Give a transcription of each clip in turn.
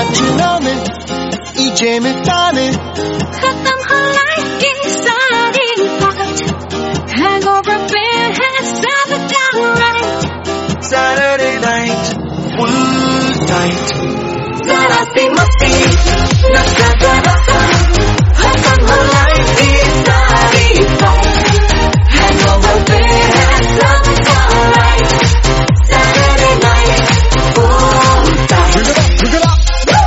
चुनाव में इजे में ताने खत्म हो लाइफ की सारी fight hangover beer has never got right Saturday night full tight जरा सी मस्ती नशा जरा सा खत्म हो लाइफ की सारी fight hangover beer has never got right Saturday night full tight Pick it up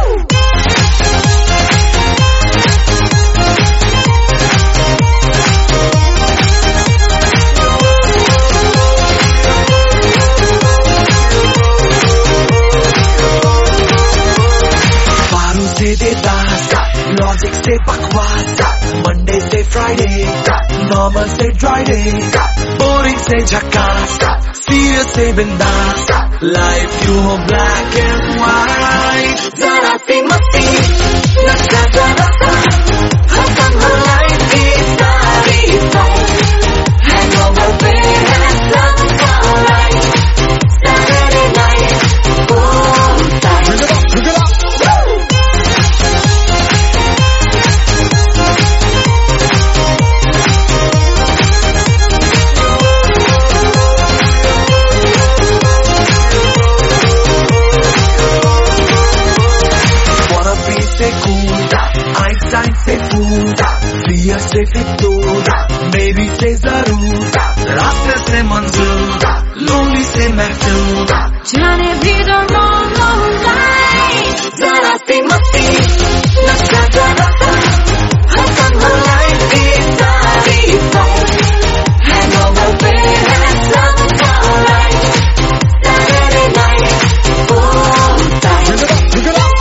से देता लॉजिक से बकवास मंडे से फ्राइडे नॉर्मल से ड्राइडे बोरिंग से झकास सीरियस से बिंदास लाइफ क्यों हो ब्लैक एंड व्हाइट जरा सी मस्ती नशा जरा सा खत्म हो लाइफ की सारी fight hangover beer has never got right Saturday night full tight Pick it up से cool Einstein से fool Fear से फितूर Maybe से जरूर रास्ते से मंजूर Lonely से महफूर जाने भी the wrong life जरा सी मस्ती नशा जरा सा खत्म हो लाइफ की सारी fight hangover beer has never got right Saturday night full tight Pick it up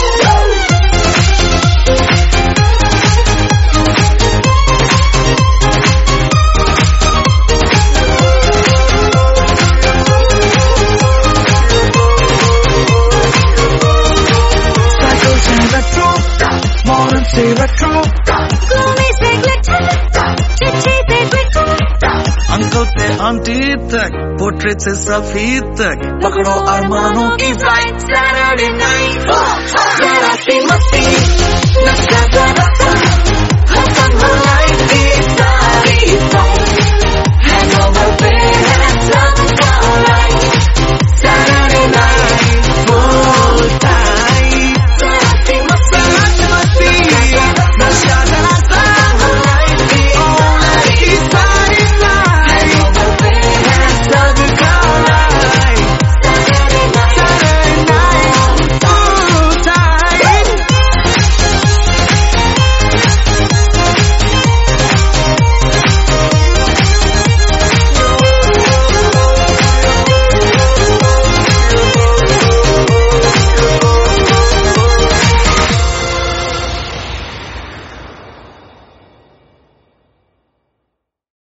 Modern से retro gloomy से glitter चिट्ठी से glitter अंकल से आंटी तक पोर्ट्रेट से सफी तक पकड़ो अरमानों की flight Saturday night जरा सी मस्ती नशा जरा सा खत्म हो